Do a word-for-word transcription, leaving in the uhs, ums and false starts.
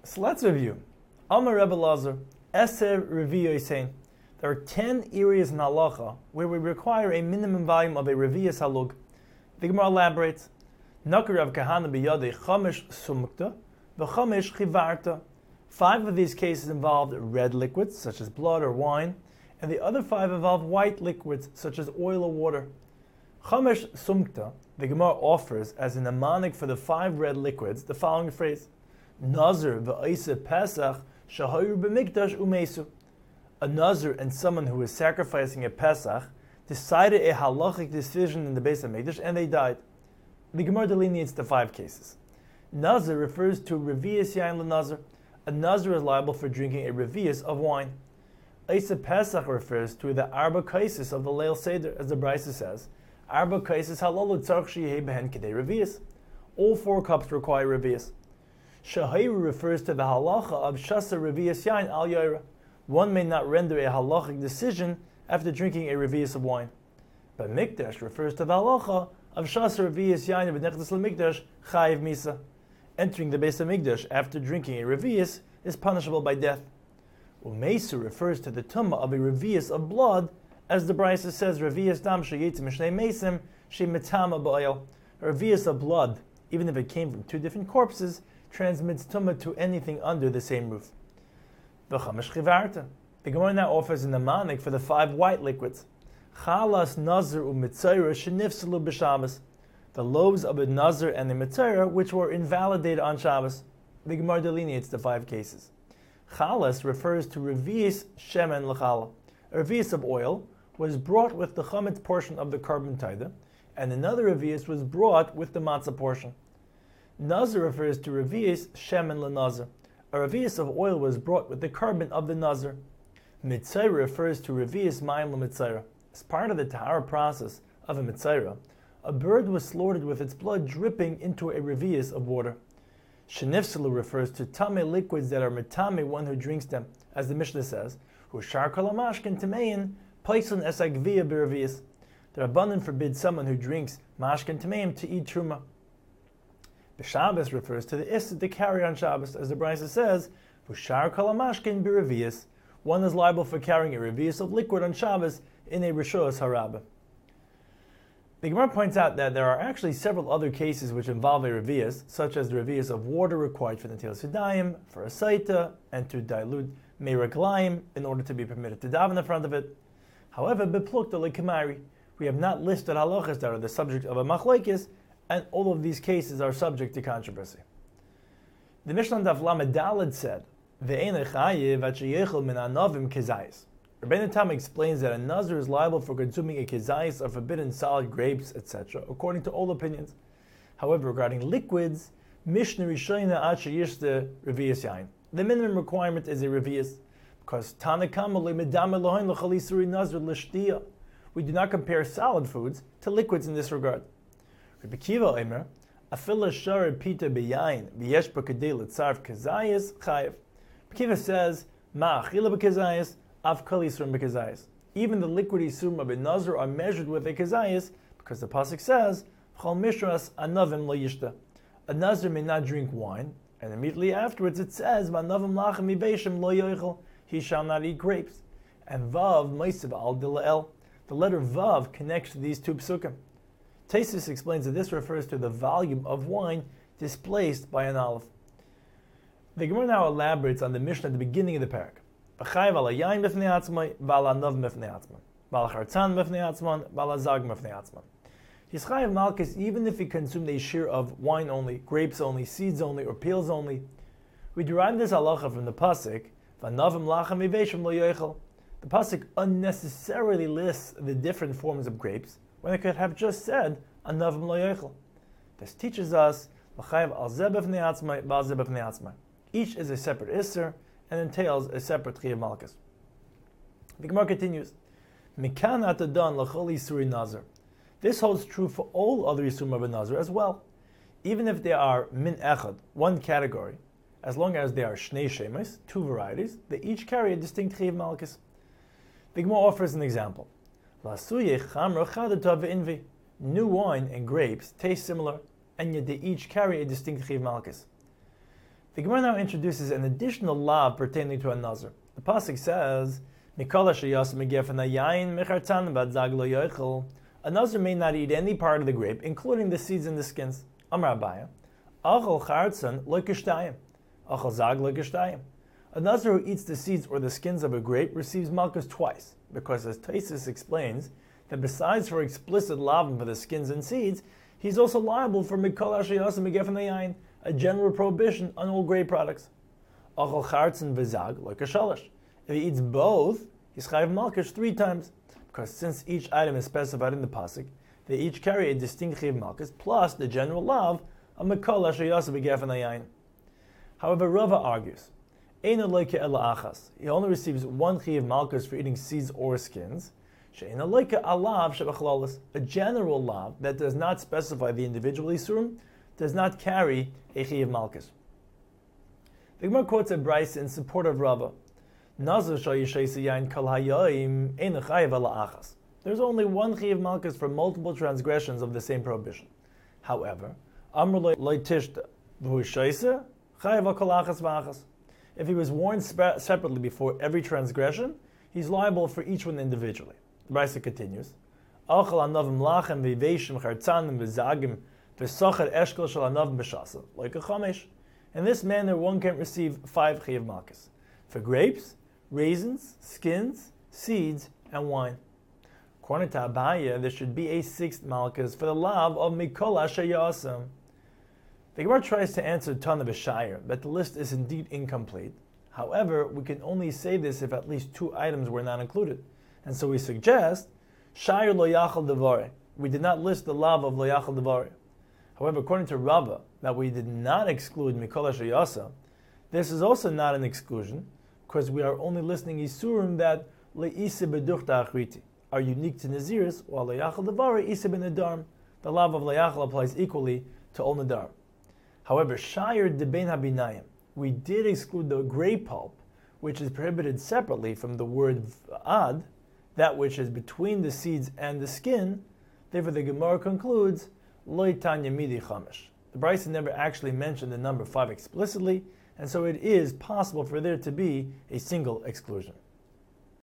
So let's review. Amar Rebbe Lazar, Eser Revi'ah Yisein. There are ten areas in halacha where we require a minimum volume of a Revi'as halug. The Gemara elaborates, Nakar Rav Kahana biyadei chamish sumukta, v'chamish chivarta. Five of these cases involved red liquids, such as blood or wine, and the other five involve white liquids, such as oil or water. Chamish sumukta, the Gemara offers as a mnemonic for the five red liquids the following phrase, Nazir v'aisa Pesach shahayu b'mikdash umesu. A Nazir and someone who was sacrificing a Pesach decided a halachic decision in the Beis HaMikdash and they died. The Gemara delineates the five cases. Nazir refers to Revi'as Yain l'Nazir. A Nazir is liable for drinking a Revi'as of wine. Aisa Pesach refers to the Arba Kaisis of the Leil Seder, as the Brisa says. Arba Kaisis halalu tzarch sheyeh behen kedei Revi'as. All four cups require Revi'as. Shahayru refers to the halacha of Shasa Revi'as Yain al Yaira. One may not render a halachic decision after drinking a Revi'as of wine. But Mikdash refers to the halacha of Shasa Revi'as Yain v'nechdas l'Mikdash chayiv misa. Entering the Beis HaMikdash after drinking a Revi'as is punishable by death. Umeisu refers to the tumah of a Revi'as of blood, as the Brisa says, Revi'as dam sheyetz mishnei mesim shemitama ba'oil. A Revi'as of blood, even if it came from two different corpses, transmits tumah to anything under the same roof. V'chamish chivarta. The Gemara now offers a mnemonic for the five white liquids. Chalas, nazir, u'mitzayra shenifsalu b'Shabbos. The loaves of a nazir and a mitzayra which were invalidated on Shabbos. The Gemara delineates the five cases. Chalas refers to revi'as shemen l'chala. A revi'as of oil was brought with the chametz portion of the carbon taida, and another revi'as was brought with the matzah portion. Nazir refers to revi'as shemen l'nazir. A revi'as of oil was brought with the carbon of the nazir. Mitzayra refers to revi'as mayim l'mitzayra. As part of the tahara process of a mitzayra, a bird was slaughtered with its blood dripping into a revi'as of water. Shenifsalu refers to tameh liquids that are metame one who drinks them, as the Mishnah says, Hushar kol hamashkin tamein paisun es agviya b'revi'as. The Rabbanan forbid someone who drinks mashkin tameim to eat truma. B'Shabbos refers to the issa to carry on Shabbos, as the Brisa says, Hushar kol hamashkin b'revi'as. One is liable for carrying a revi'as of liquid on Shabbos in a rishos harabah. The Gemara points out that there are actually several other cases which involve a revi'as, such as the revi'as of water required for Netilas Yadayim, for a saita, and to dilute meiraglayim in order to be permitted to daven in front of it. However, beplukta lekamari, we have not listed halachas that are the subject of a machlokes, and all of these cases are subject to controversy. The Mishnah Daf Lamed Daled said, "Ve'ein chayiv at sheyechel min anavim kezayis." Rabbeinu Tam explains that a nazir is liable for consuming a kezayis of forbidden solid grapes, et cetera, according to all opinions. However, regarding liquids, Mishnah Rishayna ad sheyishte revi'as yain. The minimum requirement is a revi'as, because Tanakama le'medame lohin l'chalisuri nazir l'shtiya. We do not compare solid foods to liquids in this regard. Rabbi Kiva Omer, afila shara pita beyain v'yesh b'kadei l'tzarf kezayis chayiv. Rabbi Kiva says, ma achila b'kezayis, av kal yisurim b'kezayis. Even the liquid yisurim of a nazir are measured with a kezayis, because the pasuk says, chol mishras anavim lo yishta. A nazir may not drink wine, and immediately afterwards it says, v'anavim lachem mibeishim lo yoichel, he shall not eat grapes. And vav meisiv al dilael. The letter vav connects to these two psukim. Taisus explains that this refers to the volume of wine displaced by an olive. The Gemara now elaborates on the Mishnah at the beginning of the parak. V'chayiv ala yain mifnei atzmai, v'ala nav mifnei atzman, v'ala chartzan mifnei atzman, v'ala zag mifnei atzman. He's chayiv malchus even if he consumed a shear of wine only, grapes only, seeds only, or peels only. We derive this halacha from the pasuk, v'anavim lachem mibeishim lo yoichel. The pasuk unnecessarily lists the different forms of grapes when it could have just said anavim lo yoichel. This teaches us v'chayiv al zeh b'fnei atzmai, v'al zeh b'fnei atzmai. Each is a separate isser and entails a separate chayiv malchus. The Gemara continues, Mikan atadan l'chol yisuri nazir. This holds true for all other yisurim of a nazir as well, even if they are min echad, one category. As long as they are shnei shemes, two varieties, they each carry a distinct chayiv malchus. The Gemara offers an example. New wine and grapes taste similar, and yet they each carry a distinct chayiv malchus. The Gemara now introduces an additional law pertaining to a nazir. The pasuk says, a nazir may not eat any part of the grape, including the seeds and the skins. Amar Abaya, achol chartzan lo kishtayim, achol zag lo kishtayim. A nazir who eats the seeds or the skins of a grape receives malchus twice, because as Taisus explains, that besides for explicit lavim for the skins and seeds, he's also liable for mikol hashayas and megefen hayayin, a general prohibition on all grape products. Achol chartzan v'zag lo kashalish. If he eats both, he's chayav malchus three times, because since each item is specified in the pasuk, they each carry a distinct chayav malchus plus the general lav of mikol hashayas and megefen hayayin. However, Rava argues, he only receives one chayav malchus for eating seeds or skins. A general lav that does not specify the individual isurim does not carry a chayav malchus. The Gemara quotes a brayso in support of Rava. There's only one chayav malchus for multiple transgressions of the same prohibition. However, if he was warned spe- separately before every transgression, he's liable for each one individually. The brayso continues, in this manner one can receive five chayav malchus for grapes, raisins, skins, seeds, and wine. According to Abaya, there should be a sixth malchus for the lav of mikol hashayasam. The Gemara tries to answer Tana B'Shayir that the list is indeed incomplete. However, we can only say this if at least two items were not included. And so we suggest, Shayir lo yachal devare. We did not list the lav of lo yachal devare. However, according to Rava, that we did not exclude mikol hashayasa, this is also not an exclusion, because we are only listing isurim that le'ise beduchta achriti are unique to Naziris, while lo yachal devare ise b'nedarim. The lav of lo yachal applies equally to all nedar. However, Shayir debein habinayim, we did exclude the grape pulp, which is prohibited separately from the word ad, that which is between the seeds and the skin. Therefore, the Gemara concludes, Lo tanya midi chamish. The brayso never actually mentioned the number five explicitly, and so it is possible for there to be a single exclusion.